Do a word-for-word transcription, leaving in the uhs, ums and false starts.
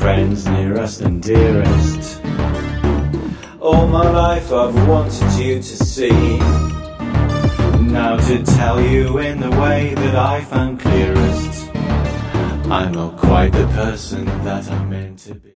friends, nearest and dearest. All my life I've wanted you to see. Now to tell you in the way that I found clearest, I'm not quite the person that I'm meant to be.